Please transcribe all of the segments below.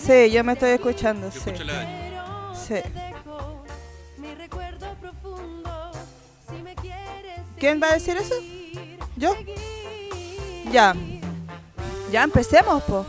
Sí, yo me estoy escuchando, Yo sí. escucho la Dani. Sí. ¿Quién va a decir eso? ¿Yo? Ya. Ya empecemos, po.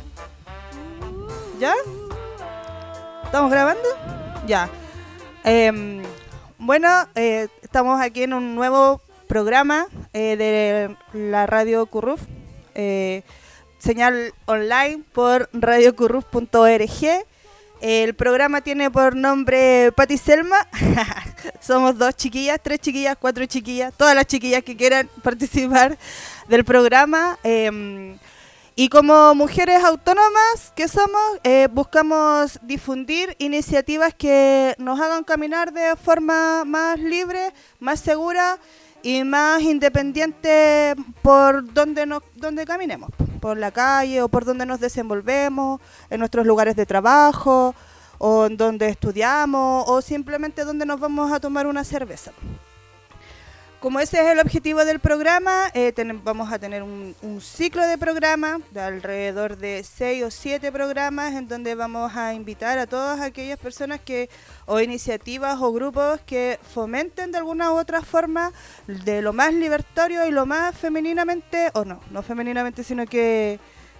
¿Ya? ¿Estamos grabando? Ya. Bueno, estamos aquí en un nuevo programa de la Radio Curruf. Señal online por radiocurruf.org. El programa tiene por nombre Pati Selma. Somos 2 chiquillas, 3 chiquillas, 4 chiquillas, todas las chiquillas que quieran participar del programa. Y como mujeres autónomas que somos, buscamos difundir iniciativas que nos hagan caminar de forma más libre, más segura y más independiente por donde caminemos, por la calle o por donde nos desenvolvemos, en nuestros lugares de trabajo o en donde estudiamos o simplemente donde nos vamos a tomar una cerveza. Como ese es el objetivo del programa, vamos a tener un ciclo de programas de alrededor de 6 o 7 programas en donde vamos a invitar a todas aquellas personas o iniciativas o grupos que fomenten de alguna u otra forma de lo más libertario y lo más femeninamente, o no femeninamente, sino que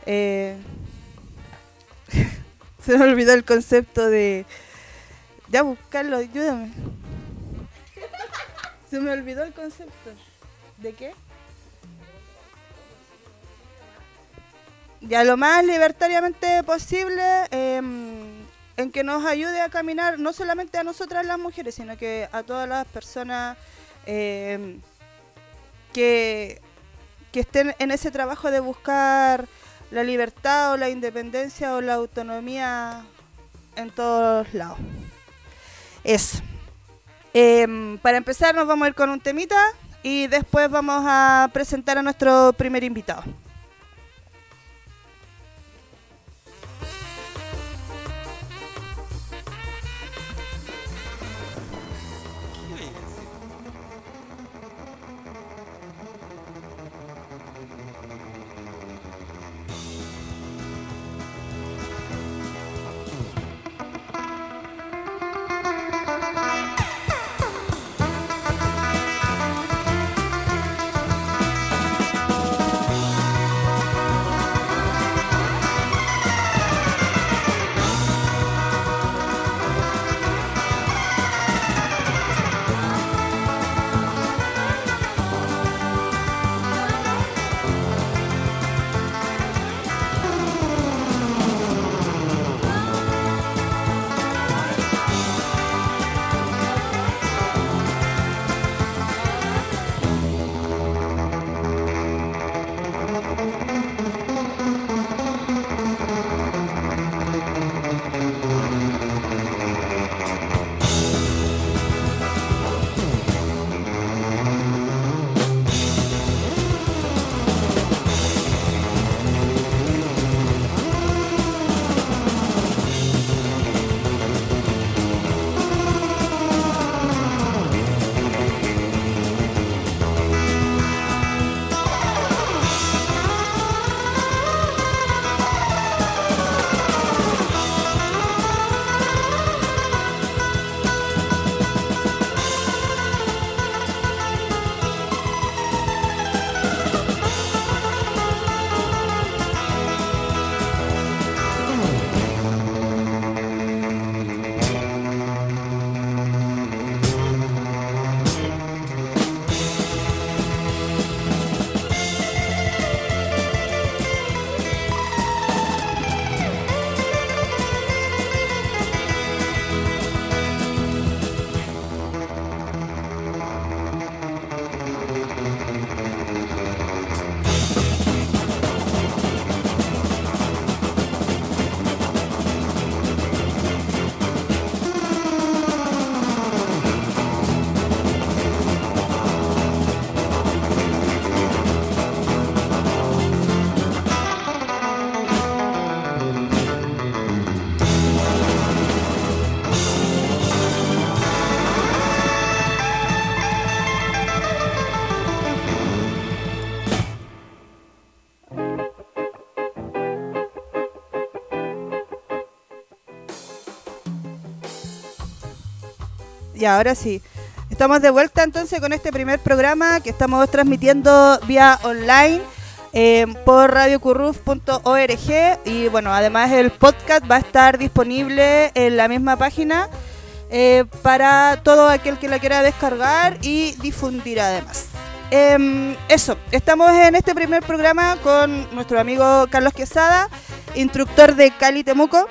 se me olvidó el concepto de... Ya, buscarlo, ayúdame. Se me olvidó el concepto. ¿De qué? Ya lo más libertariamente posible, en que nos ayude a caminar, no solamente a nosotras las mujeres, sino que a todas las personas que estén en ese trabajo de buscar la libertad o la independencia o la autonomía en todos lados. Eso. Para empezar nos vamos a ir con un temita y después vamos a presentar a nuestro primer invitado. Y ahora sí. Estamos de vuelta entonces con este primer programa que estamos transmitiendo vía online por radiocurruf.org y bueno, además el podcast va a estar disponible en la misma página para todo aquel que la quiera descargar y difundir además. Eso, estamos en este primer programa con nuestro amigo Carlos Quesada, instructor de Cali Temuco.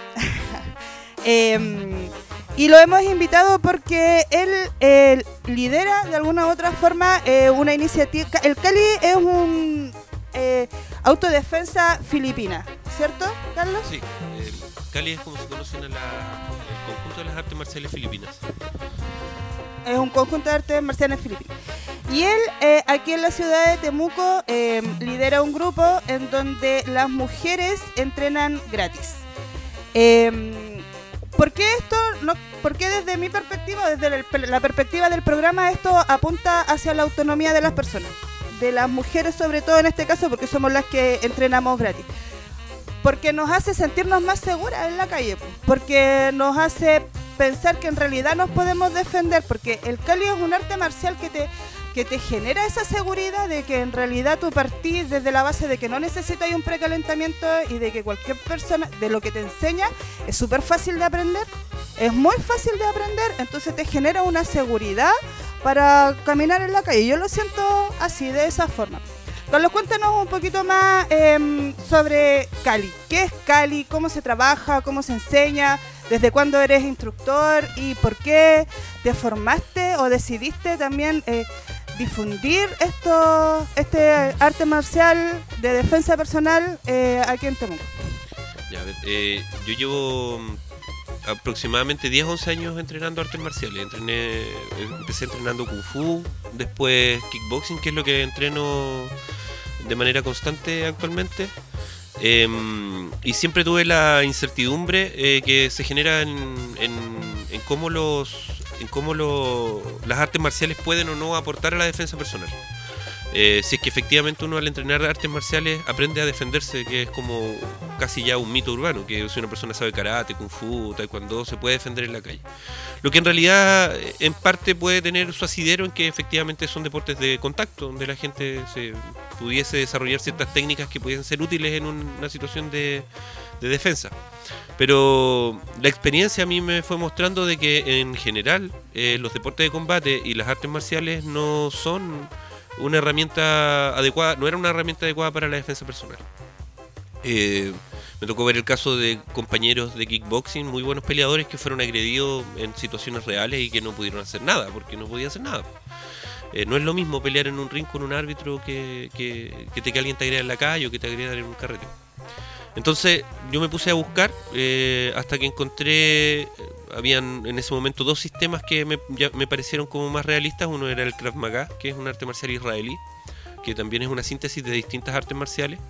Y lo hemos invitado porque él lidera de alguna u otra forma una iniciativa. El Cali es un autodefensa filipina, ¿cierto, Carlos? Sí, el Cali es como se conocen el conjunto de las artes marciales filipinas. Es un conjunto de artes marciales filipinas. Y él, aquí en la ciudad de Temuco, lidera un grupo en donde las mujeres entrenan gratis. ¿Por qué esto? ¿Por qué desde mi perspectiva, desde la perspectiva del programa, esto apunta hacia la autonomía de las personas? De las mujeres sobre todo en este caso, porque somos las que entrenamos gratis. Porque nos hace sentirnos más seguras en la calle, porque nos hace pensar que en realidad nos podemos defender, porque el Cali es un arte marcial que te genera esa seguridad de que en realidad tú partís desde la base de que no necesitas un precalentamiento y de que cualquier persona, de lo que te enseña, es súper fácil de aprender, es muy fácil de aprender, entonces te genera una seguridad para caminar en la calle. Yo lo siento así, de esa forma. Carlos, cuéntanos un poquito más sobre Cali. ¿Qué es Cali? ¿Cómo se trabaja? ¿Cómo se enseña? ¿Desde cuándo eres instructor? ¿Y por qué te formaste o decidiste también difundir este arte marcial de defensa personal aquí en Temuco? Ya, a ver, yo llevo aproximadamente 10-11 años entrenando artes marciales. Empecé entrenando Kung Fu, después Kickboxing, que es lo que entreno de manera constante actualmente. Y siempre tuve la incertidumbre que se genera en cómo las artes marciales pueden o no aportar a la defensa personal. Si es que efectivamente uno al entrenar artes marciales aprende a defenderse, que es como casi ya un mito urbano, que si una persona sabe karate, kung fu, taekwondo, se puede defender en la calle. Lo que en realidad en parte puede tener su asidero en que efectivamente son deportes de contacto, donde la gente se pudiese desarrollar ciertas técnicas que pueden ser útiles en una situación de defensa. Pero la experiencia a mí me fue mostrando de que en general los deportes de combate y las artes marciales no son una herramienta adecuada, no era una herramienta adecuada para la defensa personal. Me tocó ver el caso de compañeros de kickboxing, muy buenos peleadores, que fueron agredidos en situaciones reales y que no pudieron hacer nada, porque no podían hacer nada. No es lo mismo pelear en un ring con un árbitro que alguien te agreda en la calle o que te agreda en un carrete. Entonces yo me puse a buscar hasta que encontré, habían en ese momento dos sistemas que me parecieron como más realistas. Uno era el Krav Maga, que es un arte marcial israelí, que también es una síntesis de distintas artes marciales,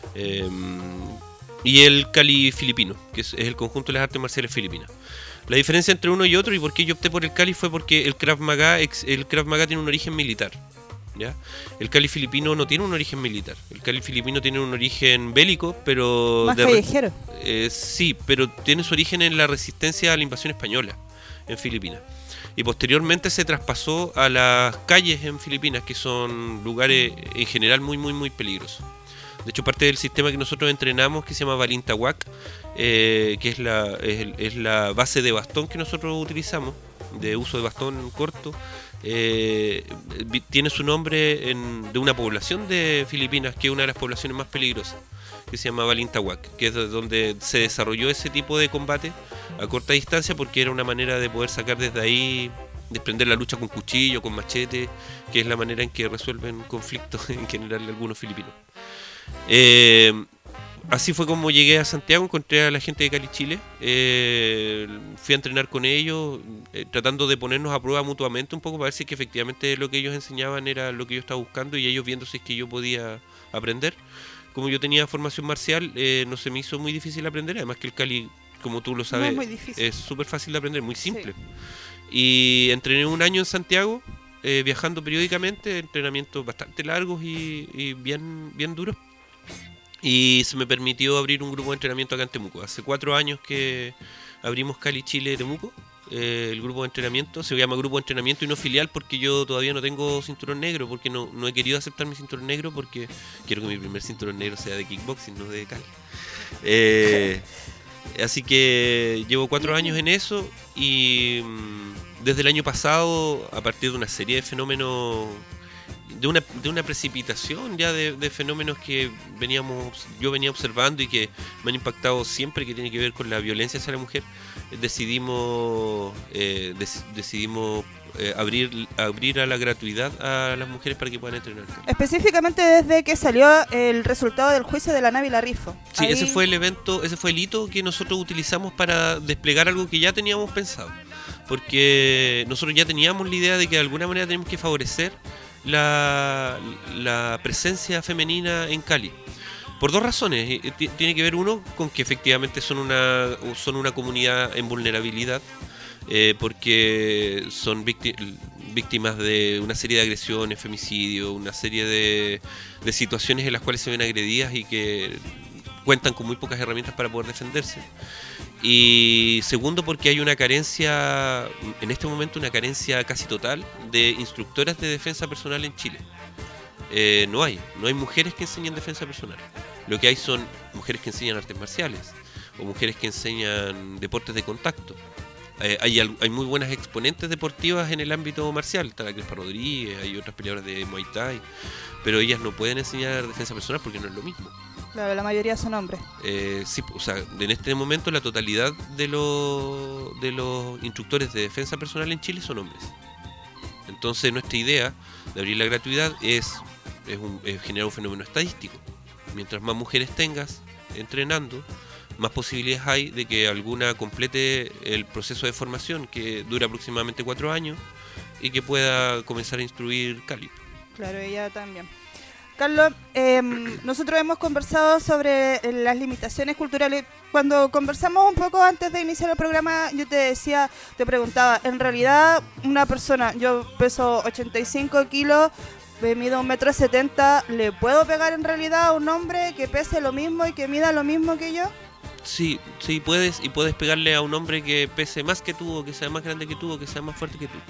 y el Cali filipino, que es el conjunto de las artes marciales filipinas. La diferencia entre uno y otro, y por qué yo opté por el Cali, fue porque el Krav Maga tiene un origen militar, ¿ya? El Cali filipino no tiene un origen militar. El Cali filipino tiene un origen bélico, pero más callejero. Sí, pero tiene su origen en la resistencia a la invasión española en Filipinas. Y posteriormente se traspasó a las calles en Filipinas, que son lugares en general muy, muy, muy peligrosos. De hecho, parte del sistema que nosotros entrenamos, que se llama Balintawak, que es la base de bastón que nosotros utilizamos, de uso de bastón corto, tiene su nombre de una población de Filipinas, que es una de las poblaciones más peligrosas, que se llama Balintawak, que es donde se desarrolló ese tipo de combate a corta distancia, porque era una manera de poder sacar desde ahí, desprender la lucha con cuchillo, con machete, que es la manera en que resuelven conflictos en general algunos filipinos. Así fue como llegué a Santiago, encontré a la gente de Cali, Chile, fui a entrenar con ellos, tratando de ponernos a prueba mutuamente un poco para ver si es que efectivamente lo que ellos enseñaban era lo que yo estaba buscando, y ellos viendo si es que yo podía aprender. Como yo tenía formación marcial, no se me hizo muy difícil aprender, además que el Cali, como tú lo sabes, es súper fácil de aprender, muy simple. Sí. Y entrené un año en Santiago, viajando periódicamente, entrenamientos bastante largos y bien duros. Y se me permitió abrir un grupo de entrenamiento acá en Temuco. Hace 4 años que abrimos Cali Chile Temuco, el grupo de entrenamiento. Se llama grupo de entrenamiento y no filial porque yo todavía no tengo cinturón negro, porque no he querido aceptar mi cinturón negro, porque quiero que mi primer cinturón negro sea de kickboxing, no de Cali. Así que llevo 4 años en eso y desde el año pasado, a partir de una serie de fenómenos, de una precipitación ya de fenómenos que yo venía observando y que me han impactado siempre, que tiene que ver con la violencia hacia la mujer, decidimos abrir a la gratuidad a las mujeres para que puedan entrenar. Específicamente desde que salió el resultado del juicio de la Návila Rifo. Sí, ese fue el evento, ese fue el hito que nosotros utilizamos para desplegar algo que ya teníamos pensado, porque nosotros ya teníamos la idea de que de alguna manera tenemos que favorecer la presencia femenina en Cali. Por 2 razones. Tiene que ver, uno, con que efectivamente son una comunidad en vulnerabilidad, porque son víctimas de una serie de agresiones, femicidios, una serie de situaciones en las cuales se ven agredidas y que cuentan con muy pocas herramientas para poder defenderse. Y segundo, porque hay una carencia, en este momento una carencia casi total de instructoras de defensa personal en Chile. No hay mujeres que enseñen defensa personal. Lo que hay son mujeres que enseñan artes marciales o mujeres que enseñan deportes de contacto. Hay muy buenas exponentes deportivas en el ámbito marcial. Está la Crespa Rodríguez, hay otras peleadoras de Muay Thai, pero ellas no pueden enseñar defensa personal porque no es lo mismo. Claro, la mayoría son hombres. Sí, o sea, en este momento la totalidad de los instructores de defensa personal en Chile son hombres. Entonces nuestra idea de abrir la gratuidad es generar un fenómeno estadístico. Mientras más mujeres tengas entrenando, más posibilidades hay de que alguna complete el proceso de formación, que dura aproximadamente 4 años, y que pueda comenzar a instruir Cali. Claro, ella también. Carlos, nosotros hemos conversado sobre las limitaciones culturales. Cuando conversamos un poco antes de iniciar el programa, yo te preguntaba, en realidad una persona, yo peso 85 kilos, mido 1,70 m, ¿le puedo pegar en realidad a un hombre que pese lo mismo y que mida lo mismo que yo? Sí, puedes, y puedes pegarle a un hombre que pese más que tú, o que sea más grande que tú, o que sea más fuerte que tú.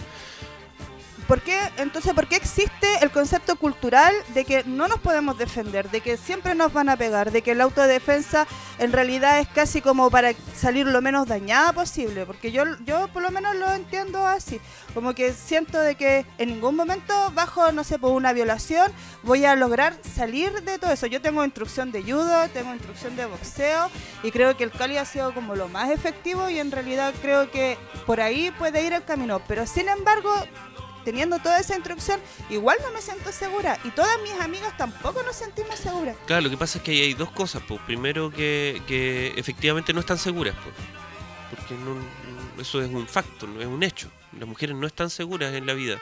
¿Por qué existe el concepto cultural de que no nos podemos defender, de que siempre nos van a pegar, de que la autodefensa en realidad es casi como para salir lo menos dañada posible? Porque yo por lo menos lo entiendo así, como que siento de que en ningún momento bajo, no sé, por una violación voy a lograr salir de todo eso. Yo tengo instrucción de judo, tengo instrucción de boxeo y creo que el Cali ha sido como lo más efectivo y en realidad creo que por ahí puede ir el camino, pero sin embargo, teniendo toda esa instrucción, igual no me siento segura y todas mis amigas tampoco nos sentimos seguras. Claro, lo que pasa es que hay 2 cosas, pues. Primero, que efectivamente no están seguras, pues, porque eso es un facto, no es un hecho. Las mujeres no están seguras en la vida.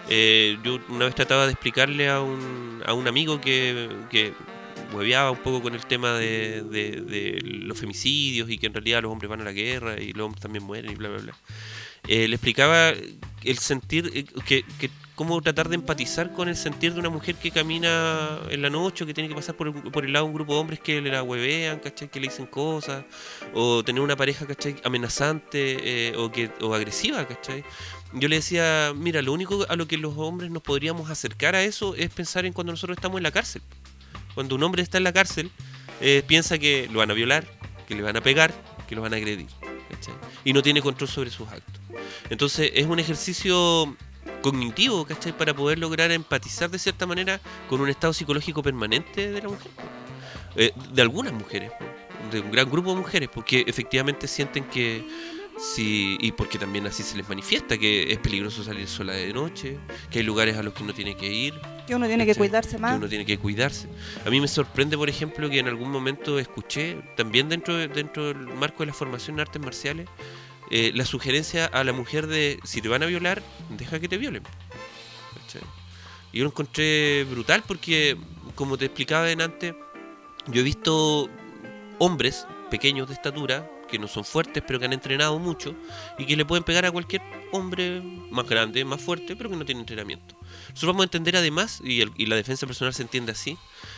Yo una vez trataba de explicarle a un amigo que hueveaba un poco con el tema de los femicidios y que en realidad los hombres van a la guerra y los hombres también mueren y bla, bla, bla. Le explicaba el sentir, que cómo tratar de empatizar con el sentir de una mujer que camina en la noche, o que tiene que pasar por el lado de un grupo de hombres que le la huevean, ¿cachai? Que le dicen cosas, o tener una pareja, ¿cachai? Amenazante o agresiva, ¿cachai? Yo le decía, mira, lo único a lo que los hombres nos podríamos acercar a eso es pensar en cuando nosotros estamos en la cárcel. Cuando un hombre está en la cárcel, piensa que lo van a violar, que le van a pegar, que lo van a agredir, ¿cachai? Y no tiene control sobre sus actos. Entonces es un ejercicio cognitivo, ¿cachai? Para poder lograr empatizar de cierta manera con un estado psicológico permanente de la mujer, de algunas mujeres, de un gran grupo de mujeres, porque efectivamente sienten que sí, y porque también así se les manifiesta que es peligroso salir sola de noche, que hay lugares a los que uno tiene que ir, que uno tiene que cuidarse más. Que uno tiene que cuidarse. A mí me sorprende, por ejemplo, que en algún momento escuché, también dentro del marco de la formación en artes marciales, la sugerencia a la mujer de, si te van a violar, deja que te violen. ¿Cachai? Y yo lo encontré brutal porque, como te explicaba antes, yo he visto hombres pequeños de estatura, que no son fuertes, pero que han entrenado mucho y que le pueden pegar a cualquier hombre más grande, más fuerte, pero que no tiene entrenamiento. Nosotros vamos a entender además, y la defensa personal se entiende así,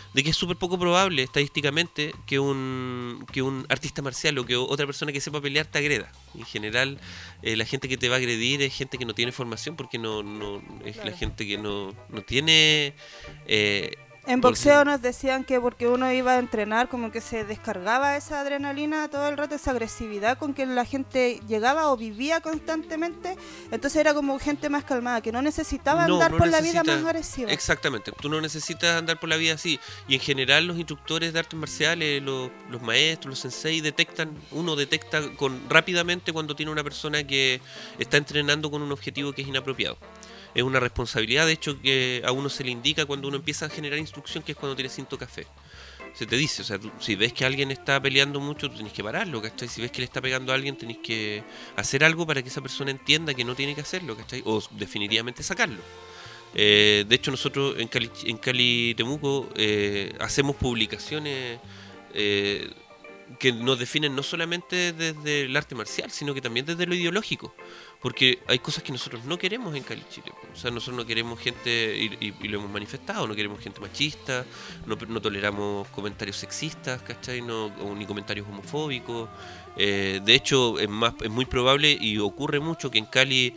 de que es súper poco probable estadísticamente que un artista marcial o que otra persona que sepa pelear te agreda. En general, la gente que te va a agredir es gente que no tiene formación, porque no es la gente que no tiene... En boxeo nos decían que porque uno iba a entrenar, como que se descargaba esa adrenalina todo el rato, esa agresividad con que la gente llegaba o vivía constantemente. Entonces era como gente más calmada, que no necesitaba andar por la vida más agresiva. Exactamente, tú no necesitas andar por la vida así. Y en general los instructores de artes marciales, los maestros, los sensei, uno detecta rápidamente cuando tiene una persona que está entrenando con un objetivo que es inapropiado. Es una responsabilidad, de hecho, que a uno se le indica cuando uno empieza a generar instrucción, que es cuando tienes cinto café. Se te dice, o sea, si ves que alguien está peleando mucho, tú tenés que pararlo, ¿cachai? Si ves que le está pegando a alguien, tenés que hacer algo para que esa persona entienda que no tiene que hacerlo, ¿cachai? O definitivamente sacarlo. De hecho, nosotros en Cali Temuco hacemos publicaciones que nos definen no solamente desde el arte marcial, sino que también desde lo ideológico. Porque hay cosas que nosotros no queremos en Cali, Chile. O sea, nosotros no queremos gente, y lo hemos manifestado, no queremos gente machista, no toleramos comentarios sexistas, ¿cachai? Ni comentarios homofóbicos. De hecho, es muy probable y ocurre mucho que en Cali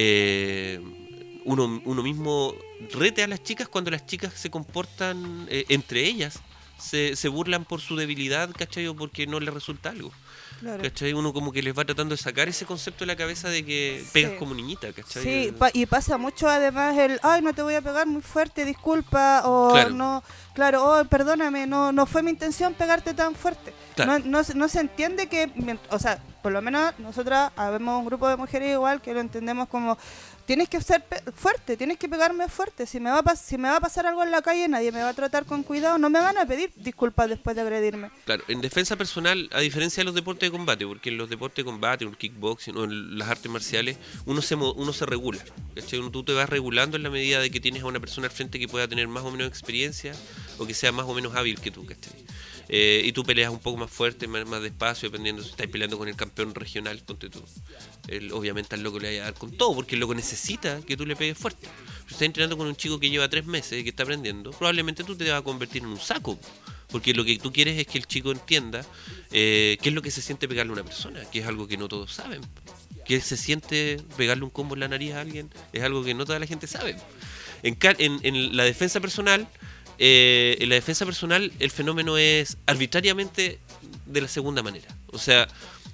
uno mismo rete a las chicas cuando las chicas se comportan entre ellas. Se burlan por su debilidad, ¿cachai? O porque no les resulta algo. Claro. ¿Cachai? Uno como que les va tratando de sacar ese concepto de la cabeza de que pegas como niñita, ¿cachai? Sí, y pasa mucho además ay, no te voy a pegar muy fuerte, disculpa, o claro. No, claro, oh, perdóname, no fue mi intención pegarte tan fuerte. Claro. No se entiende que, o sea, por lo menos nosotras habemos un grupo de mujeres igual que lo entendemos como, tienes que ser fuerte, tienes que pegarme fuerte. Si me va a pasar algo en la calle, nadie me va a tratar con cuidado, no me van a pedir disculpas después de agredirme. Claro, en defensa personal, a diferencia de los deportes de combate, porque en los deportes de combate, en el kickboxing o en las artes marciales, uno se regula, ¿cachai? Tú te vas regulando en la medida de que tienes a una persona al frente que pueda tener más o menos experiencia o que sea más o menos hábil que tú, ¿cachai? Y tú peleas un poco más fuerte, más despacio, dependiendo si estás peleando con el campeón regional, ponte tú. Obviamente al loco le vaya a dar con todo, porque el loco necesita que tú le pegues fuerte. Si estás entrenando con un chico que lleva 3 meses, que está aprendiendo, probablemente tú te vas a convertir en un saco. Porque lo que tú quieres es que el chico entienda qué es lo que se siente pegarle a una persona, que es algo que no todos saben. Que se siente pegarle un combo en la nariz a alguien, es algo que no toda la gente sabe. En la defensa personal... en la defensa personal el fenómeno es arbitrariamente de la segunda manera. O sea,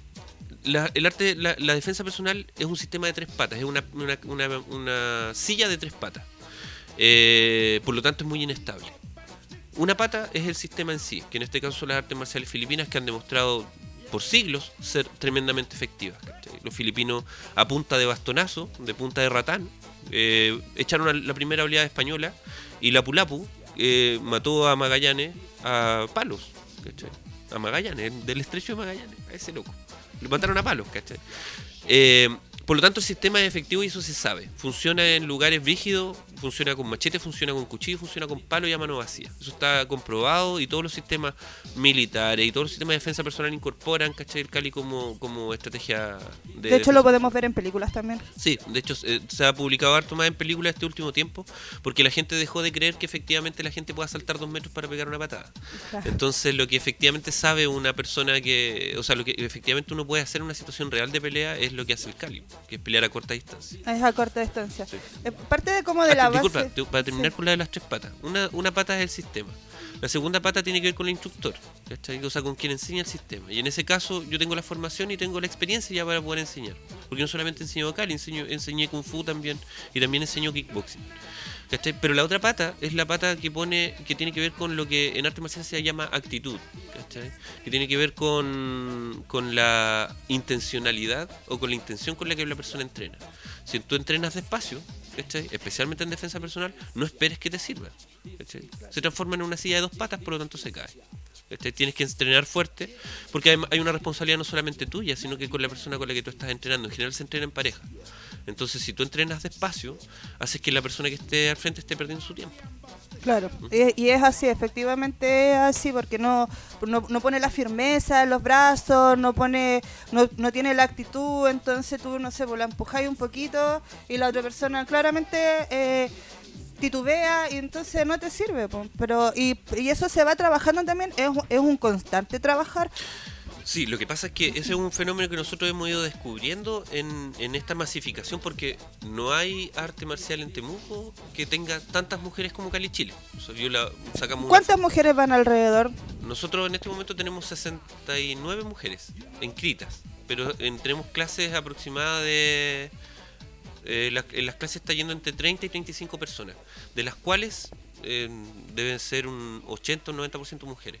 la defensa personal es un sistema de 3 patas, es una silla de 3 patas. Por lo tanto es muy inestable. Una pata es el sistema en sí, que en este caso son las artes marciales filipinas, que han demostrado por siglos ser tremendamente efectivas. Los filipinos a punta de bastonazo, de punta de ratán, echaron la primera oleada española, y Lapu-Lapu mató a Magallanes a palos, ¿cachai? A Magallanes, del estrecho de Magallanes, a ese loco. Lo mataron a palos, ¿cachai? Por lo tanto, el sistema es efectivo y eso se sabe. Funciona en lugares brígidos, funciona con machete, funciona con cuchillo, funciona con palo y a mano vacía. Eso está comprobado y todos los sistemas militares y todos los sistemas de defensa personal incorporan, ¿cachai? El Cali como estrategia de hecho, lo podemos ver en películas también. Sí, de hecho, se ha publicado harto más en películas este último tiempo porque la gente dejó de creer que efectivamente la gente pueda saltar 2 metros para pegar una patada. Claro. Entonces, lo que efectivamente sabe una persona o sea, lo que efectivamente uno puede hacer en una situación real de pelea es lo que hace el Cali, que es pelear a corta distancia. Es a corta distancia. Sí. Parte de como de la disculpa, base... para terminar con la de las 3 patas. Una pata es el sistema. La segunda pata tiene que ver con el instructor, ¿cachai? O sea, con quien enseña el sistema. Y en ese caso yo tengo la formación y tengo la experiencia ya para poder enseñar. Porque no solamente enseño Cali, enseñé Kung Fu también y también enseño kickboxing. ¿Cachai? Pero la otra pata es la pata que tiene que ver con lo que en arte marcial se llama actitud, ¿cachai? Que tiene que ver con la intencionalidad o con la intención con la que la persona entrena. Si tú entrenas despacio, ¿cachai? Especialmente en defensa personal, no esperes que te sirva, ¿cachai? Se transforma en una silla de 2 patas, por lo tanto se cae. Tienes que entrenar fuerte, porque hay una responsabilidad no solamente tuya, sino que con la persona con la que tú estás entrenando. En general se entrena en pareja. Entonces, si tú entrenas despacio, haces que la persona que esté al frente esté perdiendo su tiempo. Claro, y es así, efectivamente es así, porque no pone la firmeza en los brazos, no tiene la actitud, entonces tú, no sé, pues la empujáis un poquito y la otra persona claramente titubea y entonces no te sirve, po. Pero y eso se va trabajando también, es un constante trabajar. Sí, lo que pasa es que ese es un fenómeno que nosotros hemos ido descubriendo en esta masificación, porque no hay arte marcial en Temuco que tenga tantas mujeres como Cali Chile. O sea, sacamos ¿Cuántas mujeres van alrededor? Nosotros en este momento tenemos 69 mujeres inscritas, pero tenemos clases aproximadas de... en las clases está yendo entre 30 y 35 personas, de las cuales deben ser un 80 o 90% mujeres.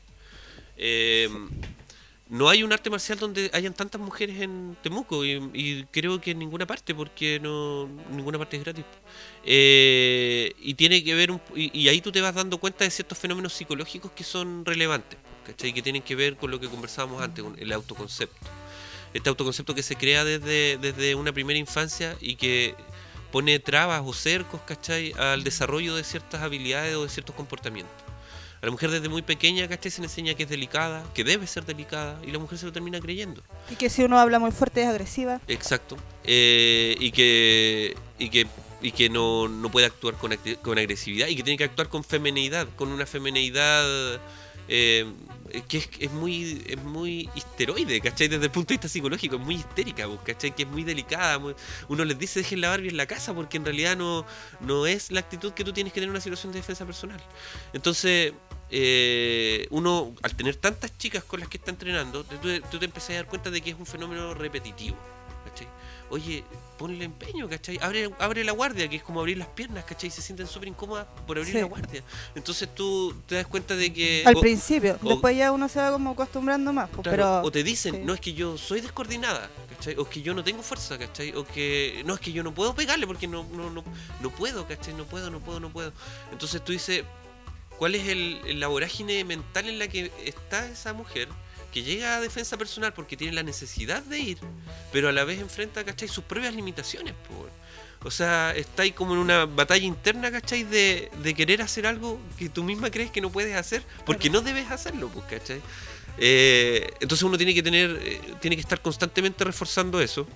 No hay un arte marcial donde hayan tantas mujeres en Temuco y creo que en ninguna parte, porque ninguna parte es gratis. Y tiene que ver, y ahí tú te vas dando cuenta de ciertos fenómenos psicológicos que son relevantes, ¿cachai? Que tienen que ver con lo que conversábamos antes, con el autoconcepto. Este autoconcepto que se crea desde una primera infancia y que pone trabas o cercos, ¿cachai?, al desarrollo de ciertas habilidades o de ciertos comportamientos. A la mujer desde muy pequeña, ¿cachai?, se le enseña que es delicada, que debe ser delicada, y la mujer se lo termina creyendo. Y que si uno habla muy fuerte es agresiva. Exacto. Y que no puede actuar con agresividad, y que tiene que actuar con feminidad, con una feminidad que es muy histeroide, ¿cachai? Desde el punto de vista psicológico, es muy histérica, ¿cachai? Que es muy delicada. Uno les dice dejen la Barbie en la casa porque en realidad no es la actitud que tú tienes que tener en una situación de defensa personal. Entonces, uno, al tener tantas chicas con las que está entrenando, tú te empezás a dar cuenta de que es un fenómeno repetitivo, ¿cachai? Oye, ponle empeño, ¿cachai? Abre la guardia, que es como abrir las piernas, ¿cachai? Se sienten súper incómodas por abrir la guardia. Entonces tú te das cuenta de que... Al principio, después ya uno se va como acostumbrando más. Pues, claro, pero, o te dicen, no, es que yo soy descoordinada, ¿cachai? O es que yo no tengo fuerza, ¿cachai? O que no, es que yo no puedo pegarle porque no puedo, ¿cachai? No puedo. Entonces tú dices, ¿cuál es la vorágine mental en la que está esa mujer que llega a defensa personal porque tiene la necesidad de ir, pero a la vez enfrenta, ¿cachai?, sus propias limitaciones, pues? O sea, está ahí como en una batalla interna, ¿cachai?, de querer hacer algo que tú misma crees que no puedes hacer porque no debes hacerlo, pues, ¿cachai? Entonces uno tiene que estar constantemente reforzando eso.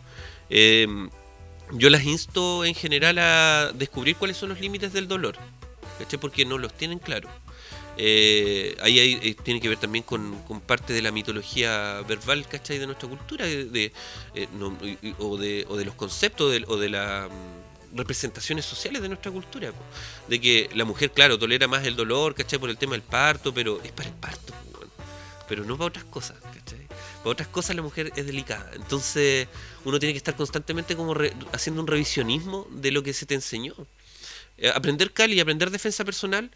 Yo las insto en general a descubrir cuáles son los límites del dolor, ¿cachai?, porque no los tienen claros. Ahí tiene que ver también con parte de la mitología verbal, ¿cachai?, de nuestra cultura, o de los conceptos o de las representaciones sociales de nuestra cultura, de que la mujer, claro, tolera más el dolor, ¿cachai?, por el tema del parto, pero es para el parto, pero no para otras cosas, ¿cachai? Para otras cosas la mujer es delicada. Entonces uno tiene que estar constantemente como haciendo un revisionismo de lo que se te enseñó. Aprender Cali y aprender defensa personal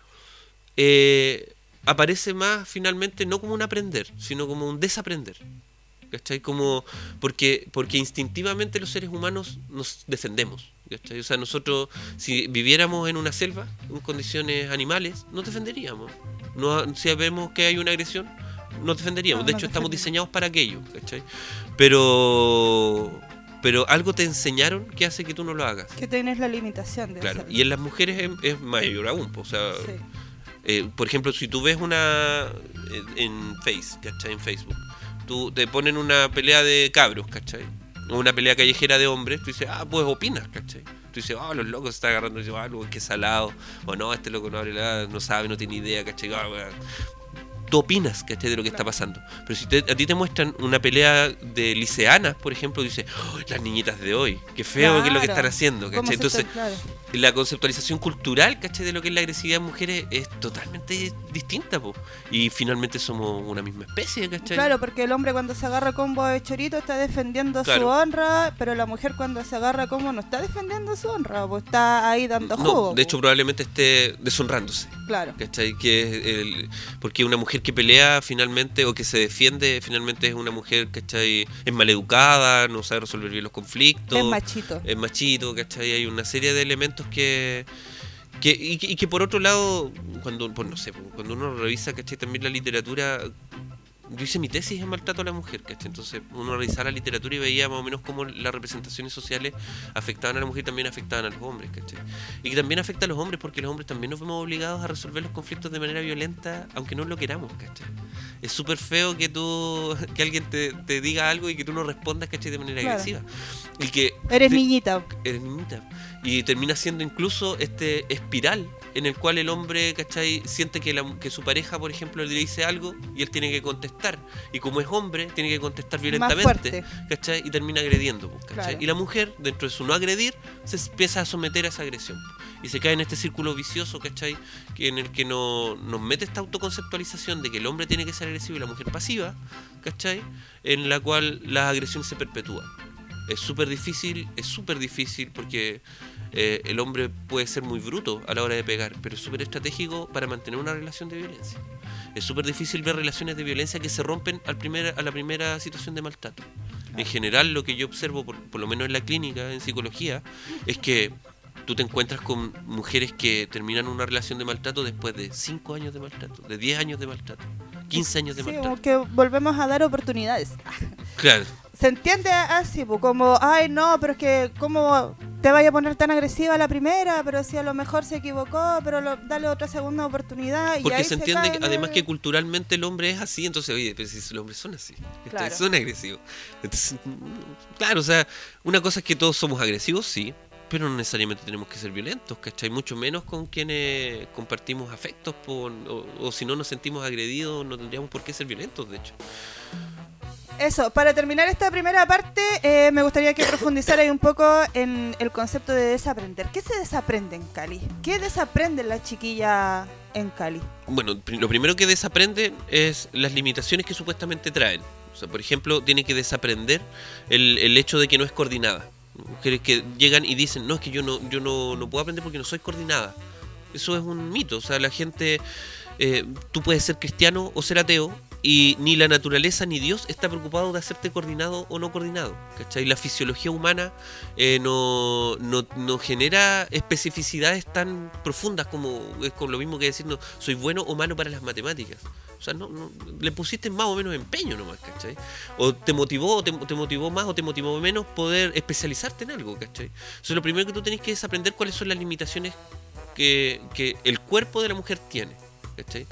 aparece más finalmente no como un aprender, sino como un desaprender, ¿cachai? Como porque instintivamente los seres humanos nos defendemos, ¿cachai? O sea, nosotros si viviéramos en una selva en condiciones animales nos defenderíamos. Si vemos que hay una agresión nos defenderíamos. De hecho estamos diseñados para aquello, ¿cachai? Pero algo te enseñaron que hace que tú no lo hagas, que tienes la limitación de hacerlo. Y en las mujeres es mayor aún, o sea, sí. Por ejemplo, si tú ves en Facebook, te ponen una pelea de cabros, ¿cachai? O una pelea callejera de hombres, tú dices, pues opinas, ¿cachai? Tú dices, los locos se están agarrando, y dices, qué salado, o no, este loco no hable nada, no sabe, no tiene idea, ¿cachai? Tú opinas, ¿cachai?, de lo que está pasando. Pero si a ti te muestran una pelea de liceanas, por ejemplo, dices, las niñitas de hoy, qué feo que es lo que están haciendo, ¿cachai? Entonces, la conceptualización cultural, ¿cachai?, de lo que es la agresividad en mujeres es totalmente distinta, po. Y finalmente somos una misma especie, ¿cachai? Claro, porque el hombre cuando se agarra a combo de chorito está defendiendo su honra, pero la mujer cuando se agarra a combo no está defendiendo su honra, pues está ahí dando jugo. No, de hecho probablemente esté deshonrándose. Claro. ¿Cachai? Porque una mujer que pelea finalmente o que se defiende finalmente es una mujer, ¿cachai?, es maleducada, no sabe resolver bien los conflictos. Es machito, ¿cachai? Hay una serie de elementos que por otro lado, cuando uno revisa, ¿cachai?, también la literatura. Yo hice mi tesis en maltrato a la mujer, ¿cachai? Entonces uno revisaba la literatura y veía más o menos cómo las representaciones sociales afectaban a la mujer y también afectaban a los hombres, ¿cachai? Y que también afecta a los hombres porque los hombres también nos vemos obligados a resolver los conflictos de manera violenta, aunque no lo queramos, ¿cachai? Es súper feo que alguien te diga algo y que tú no respondas, ¿cachai? De manera agresiva. Y que eres niñita. Eres niñita. Y termina siendo incluso este espiral en el cual el hombre, ¿cachai? Siente que su pareja, por ejemplo, le dice algo y él tiene que contestar. Y como es hombre, tiene que contestar violentamente, ¿cachai? Y termina agrediendo, ¿cachai? Claro. Y la mujer, dentro de su no agredir, se empieza a someter a esa agresión. Y se cae en este círculo vicioso, ¿cachai? En el que nos mete esta autoconceptualización de que el hombre tiene que ser agresivo y la mujer pasiva, ¿cachai? En la cual las agresiones se perpetúan. Es súper difícil porque el hombre puede ser muy bruto a la hora de pegar, pero es súper estratégico para mantener una relación de violencia. Es súper difícil ver relaciones de violencia que se rompen a la primera situación de maltrato. En general, lo que yo observo, por lo menos en la clínica, en psicología, es que tú te encuentras con mujeres que terminan una relación de maltrato después de 5 años de maltrato, de 10 años de maltrato, 15 años de maltrato. Sí, que volvemos a dar oportunidades. Claro. Se entiende así, como, ay no, pero es que ¿cómo te vaya a poner tan agresiva la primera? Pero si a lo mejor se equivocó, pero dale otra segunda oportunidad. Porque y ahí se entiende que, además que culturalmente el hombre es así, entonces, oye, pero si los hombres son así, claro. Son agresivos. Entonces, claro, o sea, una cosa es que todos somos agresivos, sí, pero no necesariamente tenemos que ser violentos, ¿cachai? Mucho menos con quienes compartimos afectos, o si no nos sentimos agredidos, no tendríamos por qué ser violentos, de hecho. Eso, para terminar esta primera parte, me gustaría que profundizarais un poco en el concepto de desaprender. ¿Qué se desaprende en Cali? ¿Qué desaprenden las chiquillas en Cali? Bueno, lo primero que desaprenden es las limitaciones que supuestamente traen. O sea, por ejemplo, tienen que desaprender el hecho de que no es coordinada. Mujeres que llegan y dicen, no, es que yo no puedo aprender porque no soy coordinada. Eso es un mito. O sea, la gente, tú puedes ser cristiano o ser ateo, y ni la naturaleza ni Dios está preocupado de hacerte coordinado o no coordinado, ¿cachai? La fisiología humana no genera especificidades tan profundas como es con lo mismo que decir, no, soy bueno o malo para las matemáticas. O sea, no le pusiste más o menos empeño nomás, ¿cachai? O te motivó más o te motivó menos poder especializarte en algo, ¿cachai? Entonces lo primero que tú tenés que es aprender cuáles son las limitaciones que el cuerpo de la mujer tiene, ¿cachai?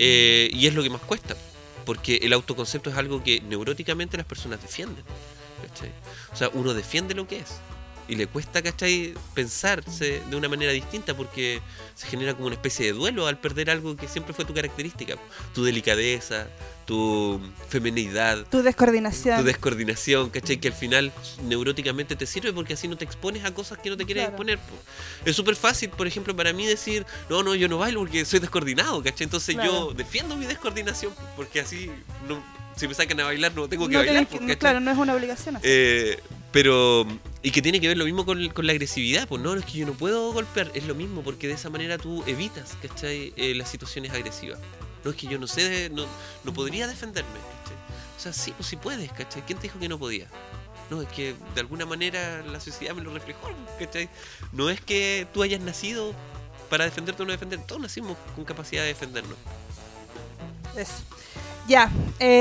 Y es lo que más cuesta. Porque el autoconcepto es algo que neuróticamente las personas defienden, ¿cachai? O sea, uno defiende lo que es. Y le cuesta, ¿cachai?, pensarse de una manera distinta porque se genera como una especie de duelo al perder algo que siempre fue tu característica. Tu delicadeza, tu feminidad. Tu descoordinación, ¿cachai? Que al final neuróticamente te sirve porque así no te expones a cosas que no te quieres exponer. Es súper fácil, por ejemplo, para mí decir, no, yo no bailo porque soy descoordinado, ¿cachai? Entonces yo defiendo mi descoordinación porque así, si me sacan a bailar no tengo que bailar. Claro, no es una obligación así. Pero, y que tiene que ver lo mismo con la agresividad, pues no, es que yo no puedo golpear, es lo mismo, porque de esa manera tú evitas, ¿cachai? Las situaciones agresivas. No, es que yo no sé, no podría defenderme, ¿cachai? O sea, sí, pues sí puedes, ¿cachai? ¿Quién te dijo que no podía? No, es que de alguna manera la sociedad me lo reflejó, ¿cachai? No es que tú hayas nacido para defenderte o no defender, todos nacimos con capacidad de defendernos. Eso. Ya,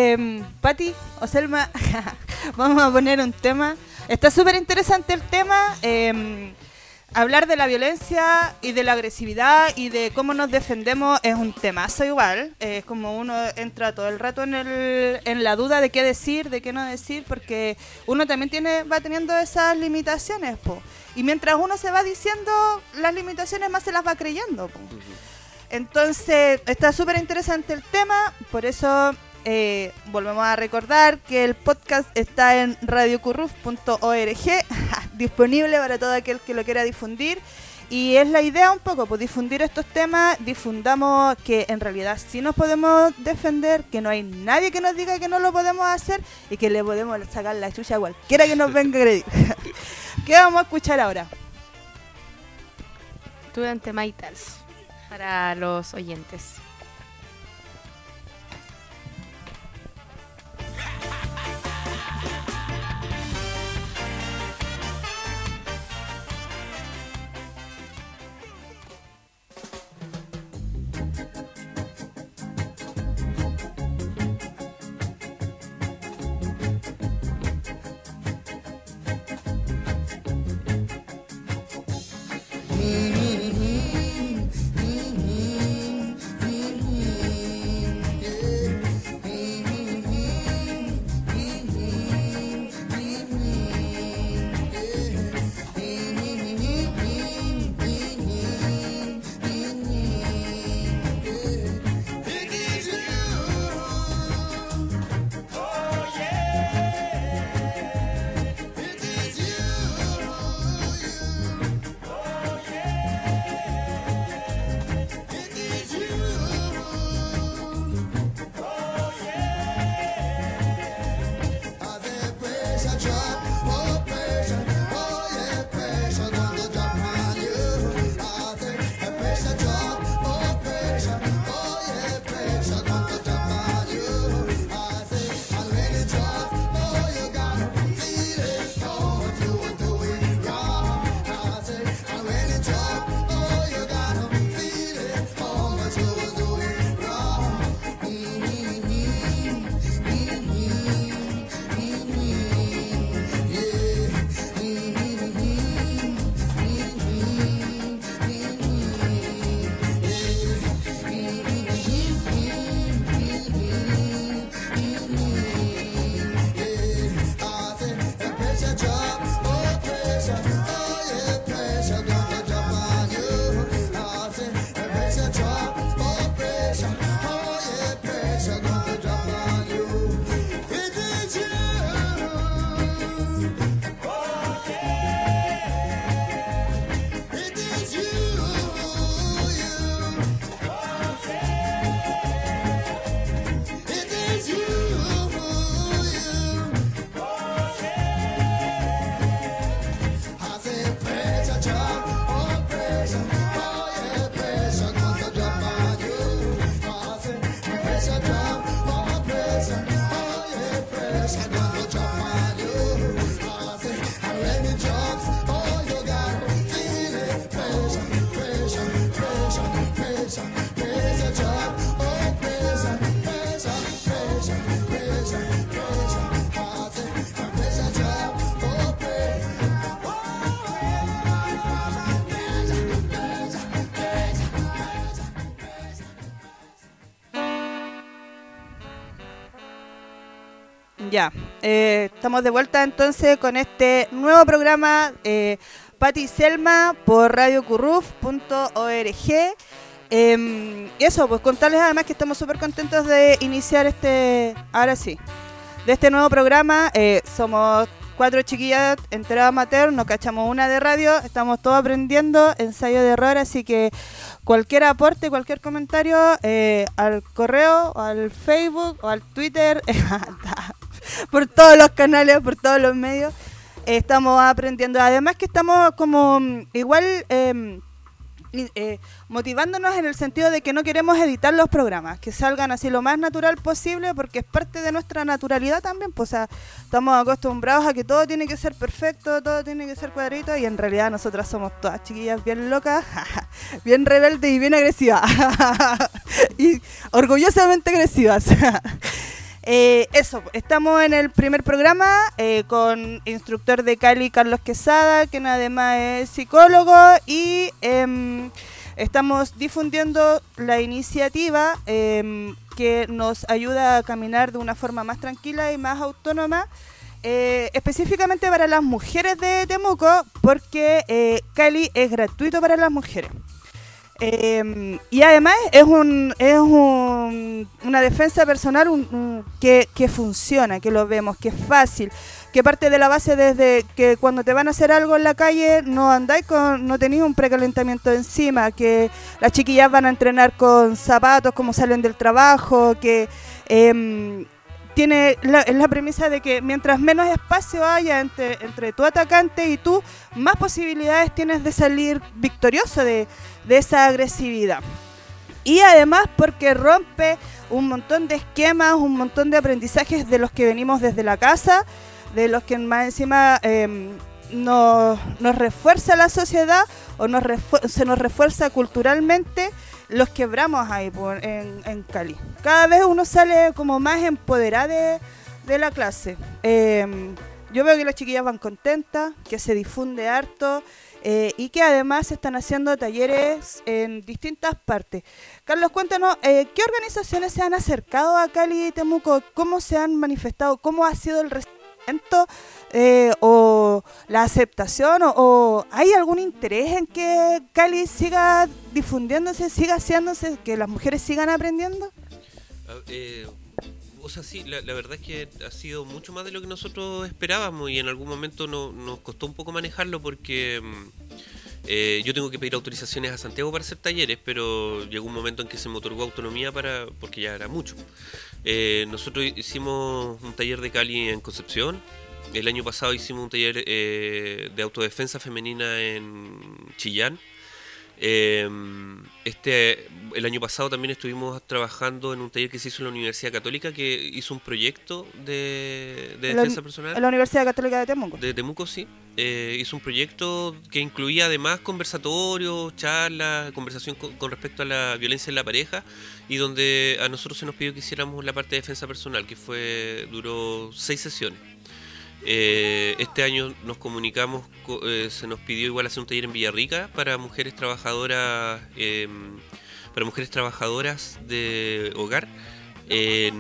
Pati o Selma, vamos a poner un tema. Está súper interesante el tema. Hablar de la violencia y de la agresividad y de cómo nos defendemos es un temazo igual. Es como uno entra todo el rato en la duda de qué decir, de qué no decir, porque uno también va teniendo esas limitaciones, po. Y mientras uno se va diciendo las limitaciones, más se las va creyendo, po. Entonces, está súper interesante el tema, por eso volvemos a recordar que el podcast está en radiocurruf.org, disponible para todo aquel que lo quiera difundir. Y es la idea un poco, pues difundir estos temas, difundamos que en realidad sí nos podemos defender, que no hay nadie que nos diga que no lo podemos hacer y que le podemos sacar la chucha a cualquiera que nos venga a agredir. ¿Qué vamos a escuchar ahora? Durante Maitals. Para los oyentes. Ya, estamos de vuelta entonces con este nuevo programa Pati y Selma por radiocurruf.org. Eso, pues contarles además que estamos súper contentos de iniciar ahora sí, de este nuevo programa. Somos 4 chiquillas enteradas amateur, no cachamos una de radio, estamos todos aprendiendo, ensayo de error, así que cualquier aporte, cualquier comentario al correo, o al Facebook o al Twitter, por todos los canales, por todos los medios, estamos aprendiendo. Además que estamos como igual motivándonos en el sentido de que no queremos editar los programas, que salgan así lo más natural posible, porque es parte de nuestra naturalidad también, pues, o sea, estamos acostumbrados a que todo tiene que ser perfecto, todo tiene que ser cuadrito, y en realidad nosotras somos todas chiquillas bien locas, bien rebeldes y bien agresivas, y orgullosamente agresivas. Eso, estamos en el primer programa con instructor de Cali, Carlos Quesada, quien además es psicólogo, y estamos difundiendo la iniciativa que nos ayuda a caminar de una forma más tranquila y más autónoma, específicamente para las mujeres de Temuco, porque Cali es gratuito para las mujeres. Y además es una defensa personal que funciona, que lo vemos, que es fácil, que parte de la base desde que cuando te van a hacer algo en la calle no tenéis un precalentamiento encima, que las chiquillas van a entrenar con zapatos como salen del trabajo, que es la premisa de que mientras menos espacio haya entre tu atacante y tú, más posibilidades tienes de salir victorioso de esa agresividad. Y además porque rompe un montón de esquemas, un montón de aprendizajes de los que venimos desde la casa, de los que más encima nos refuerza la sociedad o se nos refuerza culturalmente, los quebramos ahí en Cali. Cada vez uno sale como más empoderada de la clase. Yo veo que las chiquillas van contentas, que se difunde harto y que además se están haciendo talleres en distintas partes. Carlos, cuéntanos, ¿qué organizaciones se han acercado a Cali y Temuco? ¿Cómo se han manifestado? ¿Cómo ha sido el recibimiento o la aceptación? ¿O hay algún interés en que Cali siga difundiéndose, siga haciéndose, que las mujeres sigan aprendiendo? O sea, sí, la verdad es que ha sido mucho más de lo que nosotros esperábamos, y en algún momento nos costó un poco manejarlo porque yo tengo que pedir autorizaciones a Santiago para hacer talleres, pero llegó un momento en que se me otorgó autonomía porque ya era mucho. Nosotros hicimos un taller de Cali en Concepción. El año pasado hicimos un taller de autodefensa femenina en Chillán. El año pasado también estuvimos trabajando en un taller que se hizo en la Universidad Católica, que hizo un proyecto de defensa personal. En la Universidad Católica de Temuco. De Temuco, sí. Hizo un proyecto que incluía además conversatorios, charlas, conversación con respecto a la violencia en la pareja, y donde a nosotros se nos pidió que hiciéramos la parte de defensa personal, que duró 6 sesiones. Este año nos comunicamos, se nos pidió igual hacer un taller en Villarrica para mujeres trabajadoras de hogar. ¿Qué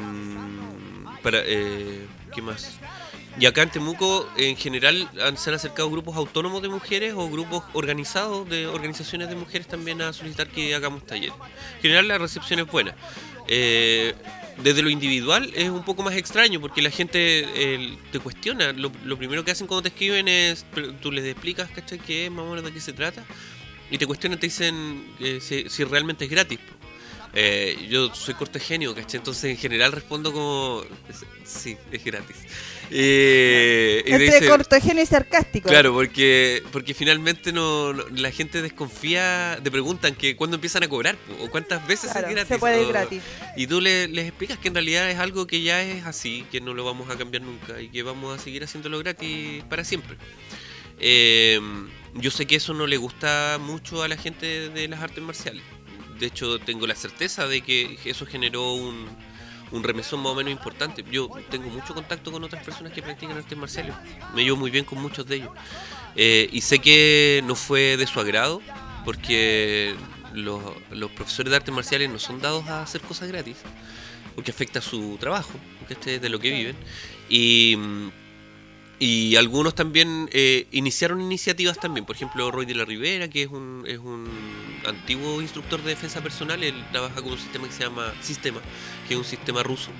más? Y acá en Temuco, en general, se han acercado grupos autónomos de mujeres o grupos organizados de organizaciones de mujeres también a solicitar que hagamos talleres. En general, la recepción es buena. Desde lo individual es un poco más extraño porque la gente te cuestiona. Lo primero que hacen cuando te escriben es, tú les explicas, ¿cachai? ¿Qué es, más o menos de qué se trata? Y te cuestionan, te dicen si realmente es gratis. Yo soy cortegenio, ¿cachai? Entonces en general respondo como, sí, es gratis. Entre cortegenio y sarcástico. Claro, porque finalmente la gente desconfía, te preguntan que cuándo empiezan a cobrar o cuántas veces es gratis. Se puede ir gratis. Y tú les explicas que en realidad es algo que ya es así, que no lo vamos a cambiar nunca y que vamos a seguir haciéndolo gratis para siempre. Yo sé que eso no le gusta mucho a la gente de las artes marciales. De hecho, tengo la certeza de que eso generó un remesón más o menos importante. Yo tengo mucho contacto con otras personas que practican artes marciales. Me llevo muy bien con muchos de ellos. Y sé que no fue de su agrado, porque los profesores de artes marciales no son dados a hacer cosas gratis. porque afecta su trabajo, de lo que viven. Y algunos también iniciaron iniciativas también. Por ejemplo, Roy de la Rivera, que es un antiguo instructor de defensa personal. Él trabaja con un sistema que se llama Sistema, que es un sistema ruso.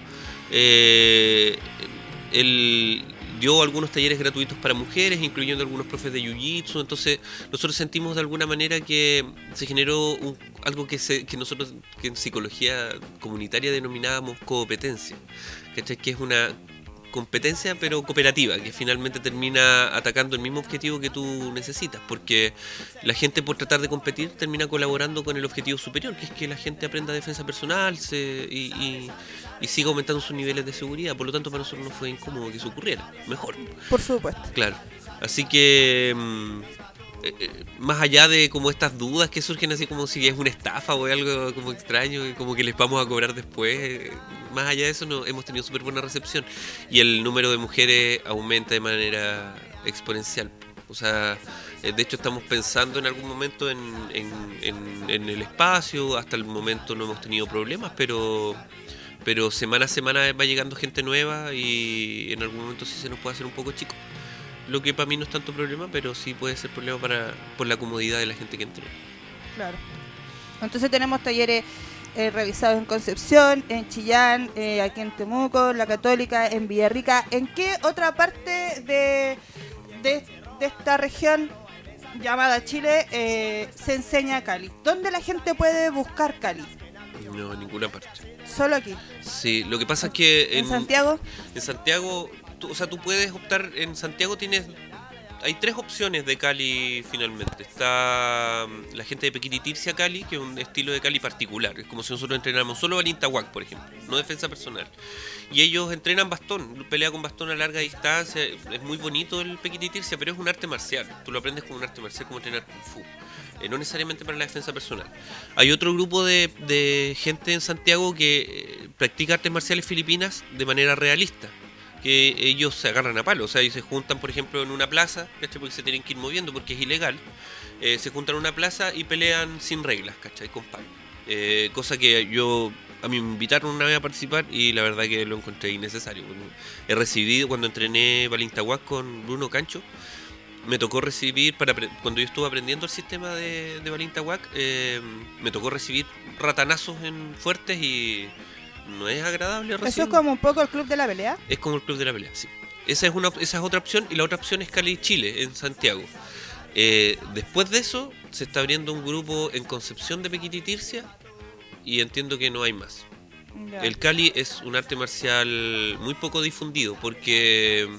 Él dio algunos talleres gratuitos para mujeres, incluyendo algunos profes de jiu-jitsu. Entonces nosotros sentimos de alguna manera que se generó algo que nosotros que en psicología comunitaria denominábamos competencia, ¿cachai? Que es una competencia pero cooperativa, que finalmente termina atacando el mismo objetivo que tú necesitas, porque la gente, por tratar de competir, termina colaborando con el objetivo superior, que es que la gente aprenda defensa personal y siga aumentando sus niveles de seguridad. Por lo tanto, para nosotros no fue incómodo que eso ocurriera, mejor. Por supuesto. Claro. Así que más allá de como estas dudas que surgen así como si es una estafa o algo como extraño, como que les vamos a cobrar después, más allá de eso hemos tenido súper buena recepción y el número de mujeres aumenta de manera exponencial. O sea, de hecho estamos pensando en algún momento en el espacio. Hasta el momento no hemos tenido problemas, pero semana a semana va llegando gente nueva y en algún momento sí se nos puede hacer un poco chico. Lo que para mí no es tanto problema, pero sí puede ser problema por la comodidad de la gente que entra. Claro. Entonces tenemos talleres revisados en Concepción, en Chillán, aquí en Temuco, en La Católica, en Villarrica. ¿En qué otra parte de esta región llamada Chile se enseña Kali? ¿Dónde la gente puede buscar Kali? No, en ninguna parte. ¿Solo aquí? Sí, lo que pasa es que... ¿En Santiago? En Santiago... tú puedes optar, en Santiago hay 3 opciones de Kali finalmente. Está la gente de Pequititirsia Kali, que es un estilo de Kali particular. Es como si nosotros entrenáramos solo Balintawak, por ejemplo, no defensa personal. Y ellos entrenan bastón, pelea con bastón a larga distancia. Es muy bonito el Pequititirsia, pero es un arte marcial. Tú lo aprendes como un arte marcial, como entrenar Kung Fu. No necesariamente para la defensa personal. Hay otro grupo de gente en Santiago que practica artes marciales filipinas de manera realista, que ellos se agarran a palo, o sea, ellos se juntan, por ejemplo, en una plaza, ¿cachai? Porque se tienen que ir moviendo porque es ilegal. Se juntan en una plaza y pelean sin reglas, ¿cachai? Con palo. Cosa que a mí me invitaron una vez a participar y la verdad que lo encontré innecesario. He recibido, cuando entrené Balintawak con Bruno Cancho, me tocó recibir, cuando yo estuve aprendiendo el sistema de Balintawak, me tocó recibir ratanazos fuertes y no es agradable recibir. ¿Eso es como un poco el club de la pelea? Es como el club de la pelea, sí. Esa es otra opción, y la otra opción es Kali Chile, en Santiago. Después de eso, se está abriendo un grupo en Concepción de Pequititirsia y entiendo que no hay más. Ya. El Kali es un arte marcial muy poco difundido porque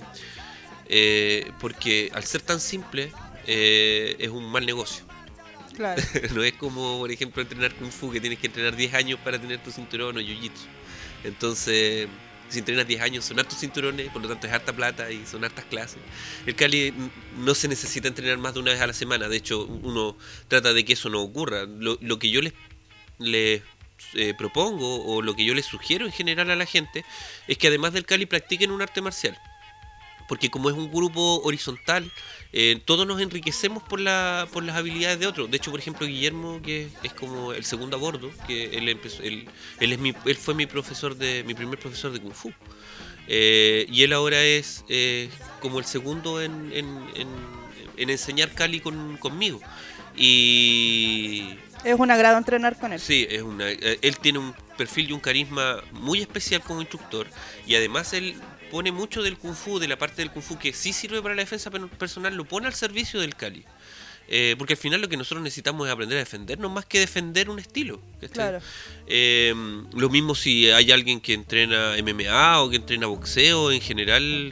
al ser tan simple es un mal negocio. Claro. No es como, por ejemplo, entrenar Kung Fu, que tienes que entrenar 10 años para tener tu cinturón, o Jiu-Jitsu. Entonces, si entrenas 10 años son hartos cinturones, por lo tanto es harta plata y son hartas clases. El Kali no se necesita entrenar más de una vez a la semana. De hecho, uno trata de que eso no ocurra. Lo que yo les propongo, o lo que yo les sugiero en general a la gente, es que además del Kali practiquen un arte marcial. Porque como es un grupo horizontal, todos nos enriquecemos por las habilidades de otros. De hecho, por ejemplo, Guillermo, que es como el segundo a bordo, que él fue mi primer profesor de Kung Fu. Y él ahora es como el segundo en enseñar Kali conmigo. Y es un agrado entrenar con él. Sí, él tiene un perfil y un carisma muy especial como instructor, y además él pone mucho del Kung Fu, de la parte del Kung Fu que sí sirve para la defensa personal, lo pone al servicio del Kali. Porque al final lo que nosotros necesitamos es aprender a defendernos más que defender un estilo. Claro. Lo mismo si hay alguien que entrena MMA o que entrena boxeo, en general,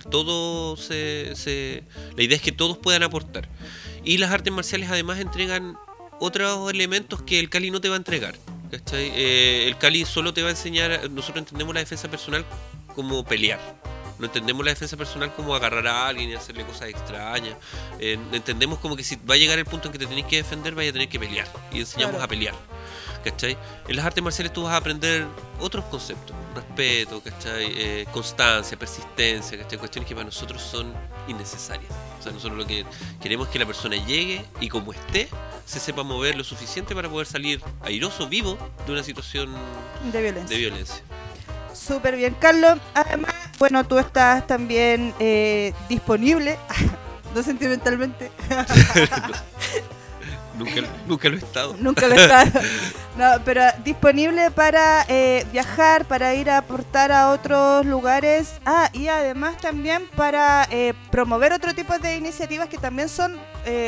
la idea es que todos puedan aportar. Y las artes marciales además entregan otros elementos que el Kali no te va a entregar. ¿Cachai? El Kali solo te va a enseñar, nosotros entendemos la defensa personal como pelear. No entendemos la defensa personal como agarrar a alguien y hacerle cosas extrañas. Entendemos como que si va a llegar el punto en que te tenés que defender, vaya a tener que pelear. Y enseñamos a pelear. ¿Cachai? En las artes marciales tú vas a aprender otros conceptos. Respeto, ¿cachai? Constancia, persistencia, ¿cachai? Cuestiones que para nosotros son innecesarias. O sea, nosotros lo que queremos es que la persona llegue y como esté, se sepa mover lo suficiente para poder salir airoso, vivo, de una situación de violencia. Súper bien, Carlos. Además, bueno, tú estás también disponible, no sentimentalmente. Nunca lo he estado. Nunca lo he estado. No, pero disponible para viajar, para ir a aportar a otros lugares. Y además también para promover otro tipo de iniciativas que también son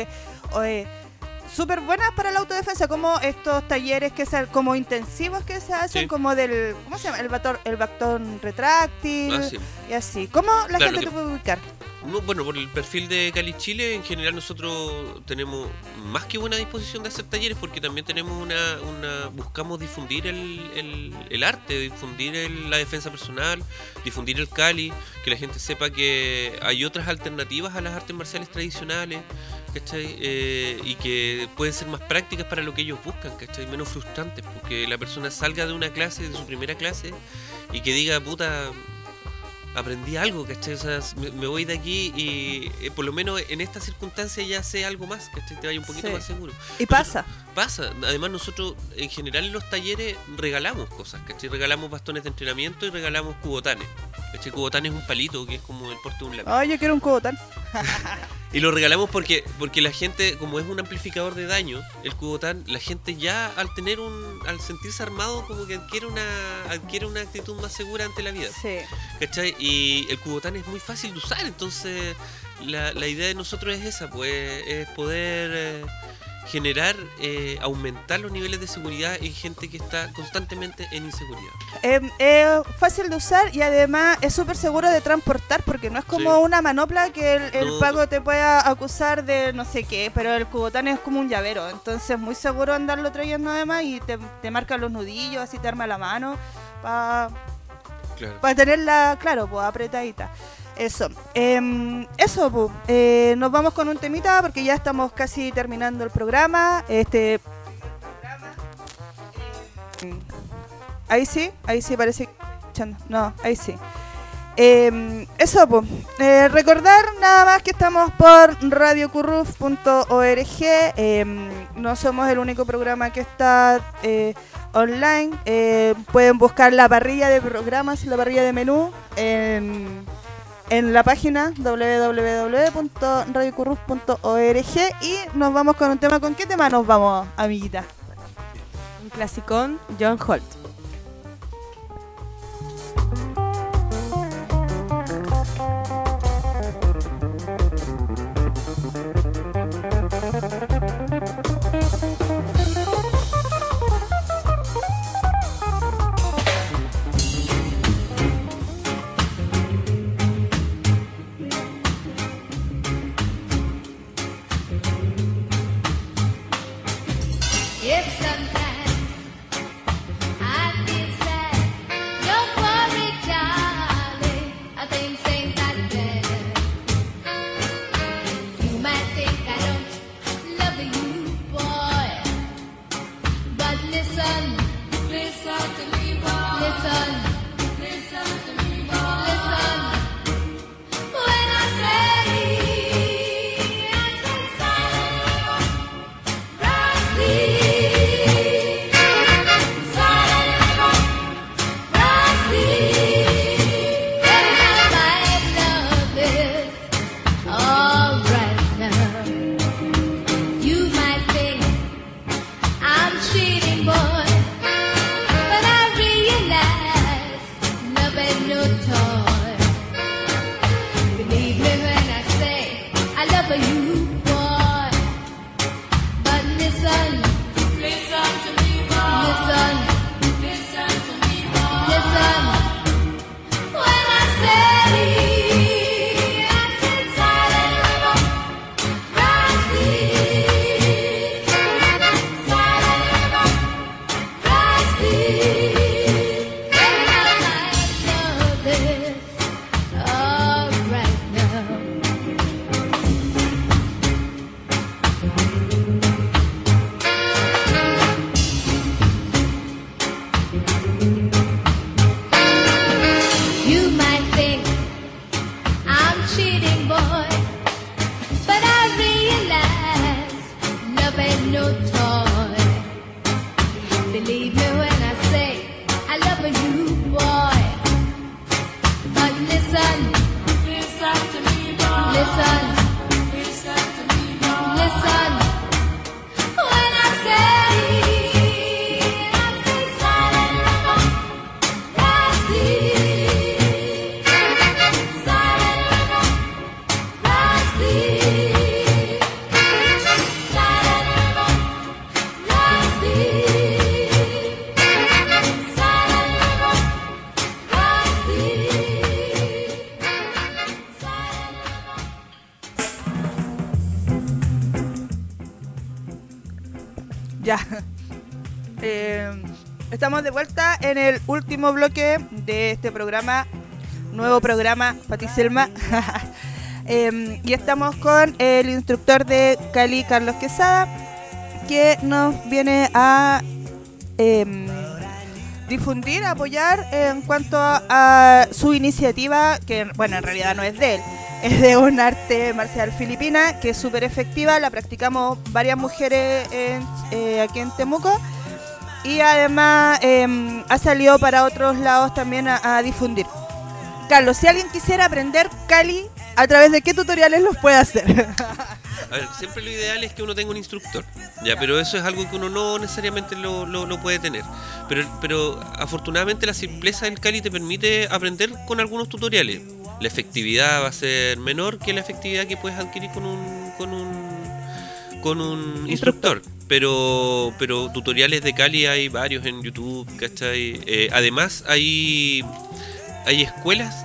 súper buenas para la autodefensa, como estos talleres que sean como intensivos que se hacen, Sí. como del, ¿cómo se llama? El bastón retráctil, Sí. y así. ¿Cómo la Claro, gente que- te puede ubicar? No, bueno, por el perfil de Cali Chile, en general nosotros tenemos más que buena disposición de hacer talleres, porque también tenemos buscamos difundir el arte, difundir la defensa personal, difundir el Cali, que la gente sepa que hay otras alternativas a las artes marciales tradicionales, ¿cachai? Y que pueden ser más prácticas para lo que ellos buscan, ¿cachai? Menos frustrantes, porque la persona salga de una clase, de su primera clase, y que diga, puta, aprendí algo, ¿cachai? O sea, me voy de aquí y por lo menos en esta circunstancia ya sé algo más, ¿cachai? Te vaya un poquito Sí. más seguro. Y pasa. Pasa, además nosotros en general en los talleres regalamos cosas, ¿cachai? Regalamos bastones de entrenamiento y regalamos cubotanes, ¿cachai? Cubotán es un palito que es como el porte de un lápiz. Yo quiero un cubotán. Y lo regalamos porque la gente, como es un amplificador de daño, el cubotán, la gente ya al sentirse armado como que adquiere una actitud más segura ante la vida. Sí. ¿Cachai? Y el cubotán es muy fácil de usar, entonces la idea de nosotros es esa, pues es poder aumentar los niveles de seguridad en gente que está constantemente en inseguridad. Es fácil de usar y además es súper seguro de transportar, porque no es como Sí. una manopla que el No. pago te pueda acusar de no sé qué, pero el cubotán es como un llavero, entonces es muy seguro andarlo trayendo además y te marca los nudillos, así te arma la mano para Claro. tenerla, claro, pues apretadita. Eso, nos vamos con un temita porque ya estamos casi terminando el programa. Ahí sí parece que escuchando. No, ahí sí. Recordar nada más que estamos por radiocurruf.org. No somos el único programa que está online. Pueden buscar la parrilla de programas, la parrilla de menú en la página www.radiocurruf.org. Y nos vamos con un tema. ¿Con qué tema nos vamos, amiguita? Un clasicón, John Holt. If sometimes I feel sad, don't worry, darling. Things ain't that bad. You might think I don't love you, boy, but listen, listen to me, boy. Listen, listen to me, boy. Listen. When I say silent. You, boy, but listen, listen to me, boy. Listen, listen to me, boy. Listen. When I say silent river, rising, silent river, rising. Every night I love this. Ya. Estamos de vuelta en el último bloque de este programa, nuevo programa, Pati Selma. Y estamos con el instructor de Cali, Carlos Quesada, que nos viene a difundir, apoyar en cuanto a su iniciativa, que bueno, en realidad no es de él, es de un arte marcial filipina, que es súper efectiva, la practicamos varias mujeres aquí en Temuco, y además ha salido para otros lados también a difundir. Carlos, si alguien quisiera aprender Cali, ¿a través de qué tutoriales los puede hacer? A ver, siempre lo ideal es que uno tenga un instructor, ya, pero eso es algo que uno no necesariamente lo puede tener. Pero afortunadamente la simpleza del Cali te permite aprender con algunos tutoriales. La efectividad va a ser menor que la efectividad que puedes adquirir con un instructor. Pero tutoriales de Cali hay varios en YouTube, ¿cachai? Además hay escuelas,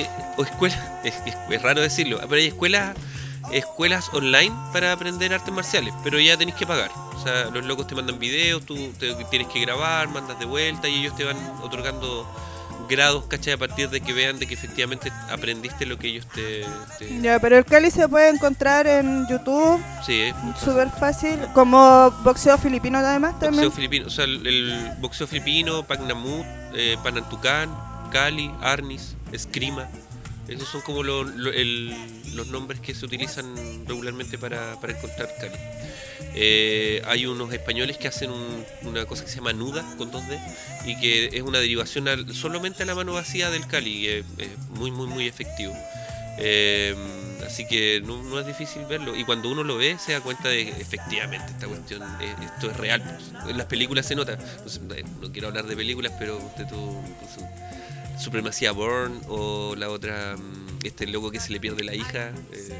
es raro decirlo, pero hay escuelas online para aprender artes marciales, pero ya tenés que pagar. O sea, los locos te mandan videos, tú tienes que grabar, mandas de vuelta y ellos te van otorgando grados, ¿cachai? A partir de que vean de que efectivamente aprendiste lo que ellos te... Ya, pero el Cali se puede encontrar en YouTube. Sí, es súper fácil, como boxeo filipino además también. Boxeo filipino, o sea, el boxeo filipino, Pagnamut, Panantucán, Cali, Arnis, Eskrima. Esos son como los nombres que se utilizan regularmente para encontrar Cali. Hay unos españoles que hacen una cosa que se llama nuda con 2D y que es una derivación solamente a la mano vacía del Cali, y es muy muy muy efectivo. Así que no es difícil verlo, y cuando uno lo ve se da cuenta de que efectivamente esta cuestión, esto es real, pues. En las películas se nota. No quiero hablar de películas, pero Supremacía Bourne, o la otra, este loco que se le pierde la hija,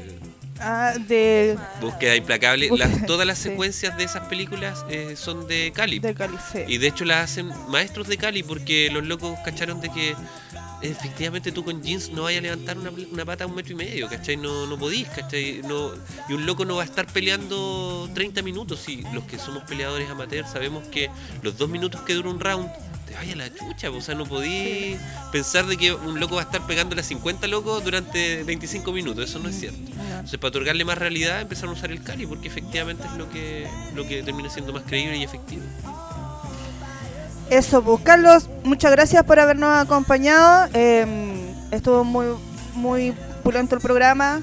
de Búsqueda Implacable. Todas las secuencias de esas películas son de Cali. De Cali, sí. Y de hecho las hacen maestros de Cali, porque los locos cacharon de que efectivamente tú con jeans no vayas a levantar una pata a 1,5 metros, ¿cachai? No podís, ¿cachai? Y un loco no va a estar peleando 30 minutos. Y los que somos peleadores amateurs sabemos que los 2 minutos que dura un round te vaya a la chucha, o sea, no podí pensar de que un loco va a estar pegándole a 50 locos durante 25 minutos, eso no es cierto. Entonces, para otorgarle más realidad, empezaron a usar el Cali, porque efectivamente es lo que termina siendo más creíble y efectivo. Eso, pues Carlos, muchas gracias por habernos acompañado. Estuvo muy, muy pulento el programa.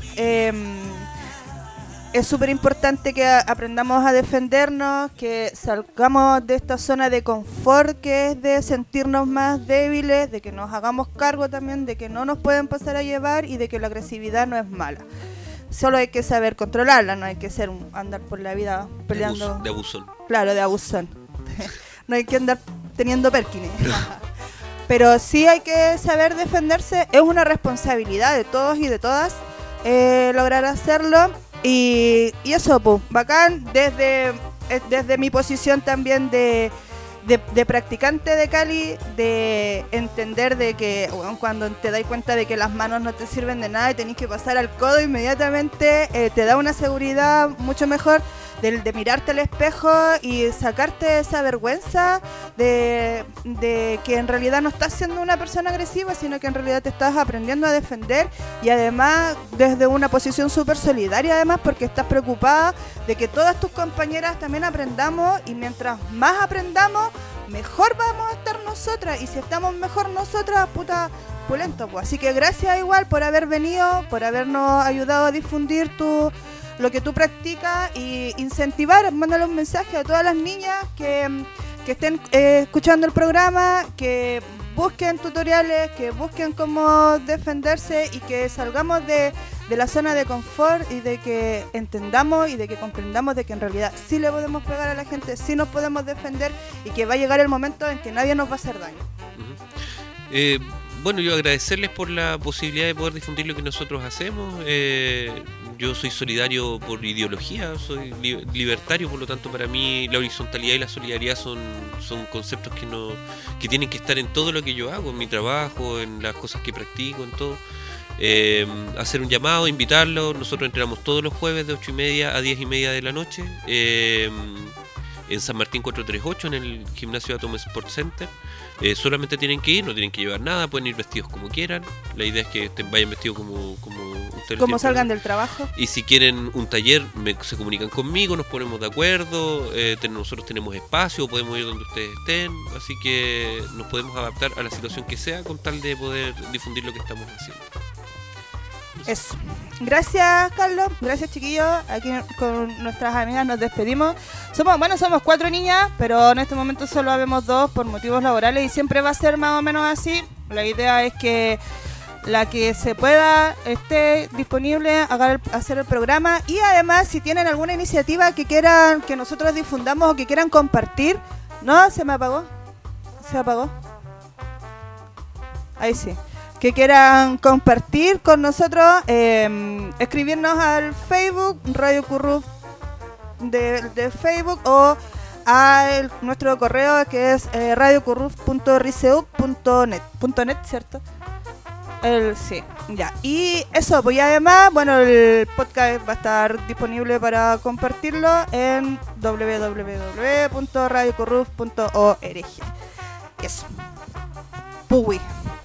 Es súper importante que aprendamos a defendernos, que salgamos de esta zona de confort que es de sentirnos más débiles, de que nos hagamos cargo también de que no nos pueden pasar a llevar y de que la agresividad no es mala. Solo hay que saber controlarla, no hay que andar por la vida peleando. De abusón. Claro, de abusón. No hay que andar teniendo Perkins. Pero sí hay que saber defenderse, es una responsabilidad de todos y de todas lograr hacerlo. Y eso, pues, bacán, desde mi posición también de practicante de Cali, de entender de que bueno, cuando te das cuenta de que las manos no te sirven de nada y tenés que pasar al codo inmediatamente, te da una seguridad mucho mejor de mirarte al espejo y sacarte esa vergüenza de que en realidad no estás siendo una persona agresiva, sino que en realidad te estás aprendiendo a defender, y además desde una posición súper solidaria, además porque estás preocupada de que todas tus compañeras también aprendamos, y mientras más aprendamos mejor vamos a estar nosotras, y si estamos mejor nosotras, puta, pulento, pues. Así que gracias igual por haber venido, por habernos ayudado a difundir lo que tú practicas y incentivar, mándale un mensaje a todas las niñas que estén escuchando el programa, que busquen tutoriales, que busquen cómo defenderse y que salgamos de la zona de confort, y de que entendamos y de que comprendamos de que en realidad sí le podemos pegar a la gente, sí nos podemos defender, y que va a llegar el momento en que nadie nos va a hacer daño. Bueno, yo agradecerles por la posibilidad de poder difundir lo que nosotros hacemos. Yo soy solidario por ideología, soy libertario, por lo tanto para mí la horizontalidad y la solidaridad son conceptos que tienen que estar en todo lo que yo hago, en mi trabajo, en las cosas que practico, en todo. Hacer un llamado, invitarlos. Nosotros entrenamos todos los jueves de 8:30 a 10:30 de la noche. en San Martín 438, en el gimnasio Atom Sport Center. Solamente tienen que ir, no tienen que llevar nada, pueden ir vestidos como quieran. La idea es que vayan vestidos como ustedes Como tienen salgan planeado. del trabajo. Y si quieren un taller, se comunican conmigo, nos ponemos de acuerdo. Nosotros tenemos espacio, podemos ir donde ustedes estén. Así que nos podemos adaptar a la situación que sea con tal de poder difundir lo que estamos haciendo. Eso. Gracias, Carlos. Gracias, chiquillos. Aquí con nuestras amigas nos despedimos. Somos 4 niñas, pero en este momento solo habemos 2 por motivos laborales y siempre va a ser más o menos así. La idea es que la que se pueda esté disponible, hacer el programa, y además si tienen alguna iniciativa que quieran que nosotros difundamos o que quieran compartir. ¿No? ¿Se me apagó? ¿Se apagó? Ahí sí. Que quieran compartir con nosotros, escribirnos al Facebook, Radio Curruf de Facebook, o a nuestro correo que es radiocurruf.riseup.net, ¿cierto? Sí, ya. Y eso, pues, y además, bueno, el podcast va a estar disponible para compartirlo en www.radiocurruf.org. Eso. Puy.